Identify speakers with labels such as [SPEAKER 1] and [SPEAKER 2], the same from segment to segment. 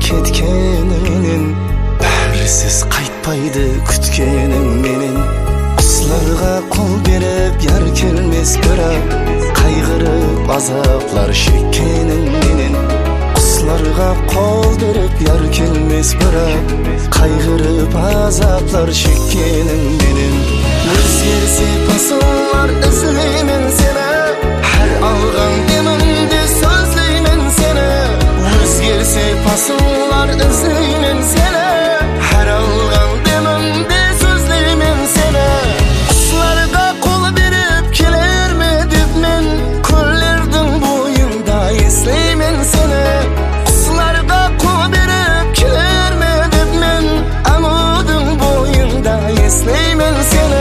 [SPEAKER 1] кеткеніңнен, бәрісіз қайтпайды күткенің менен. Құсларға қол беріп яр келмес, бірақ қайғырып азаплар шеккенің менен. Құсларға қол беріп яр келмес, бірақ қайғырып азаплар шеккенің менен. Өзгерсе пасылар ізлеймен сені, әр алған демімде сөзлеймен сені. Өзгерсе пасылар ізлеймен сені, әр алған демімде сөзлеймен сені. Құсларға қол беріп келер ме деп мен, көллердің бойында естеймен сені. Құсларға қол беріп келер ме деп мен, амудың бойында естеймен сені.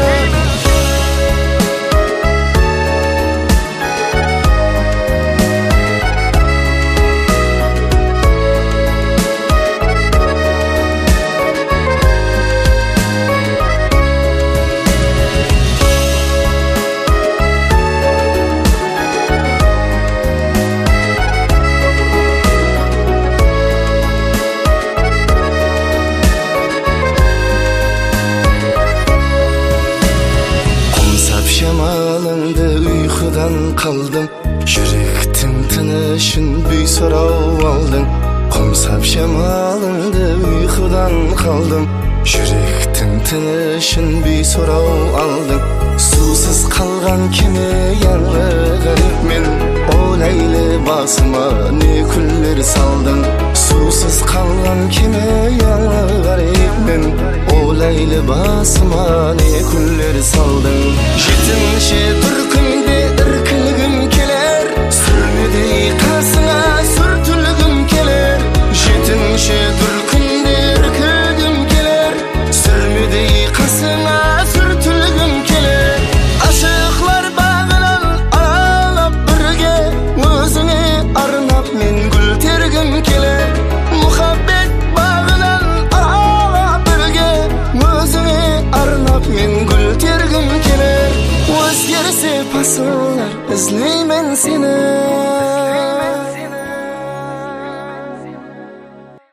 [SPEAKER 1] Şemalыңды uykudan kaldım, жүректің тынышын бүй сұрау алдың. Қомсап шемалыңды uykudan kaldım, жүректің тынышын бүй сұрау алдың. Сусыз қалған кеме яңы ғаріп мен, ойлайлы басыма не күллер салдың. Сусыз қалған кеме яңы ғаріп мен, ойлайлы басыма не күллер салдың. Жетінші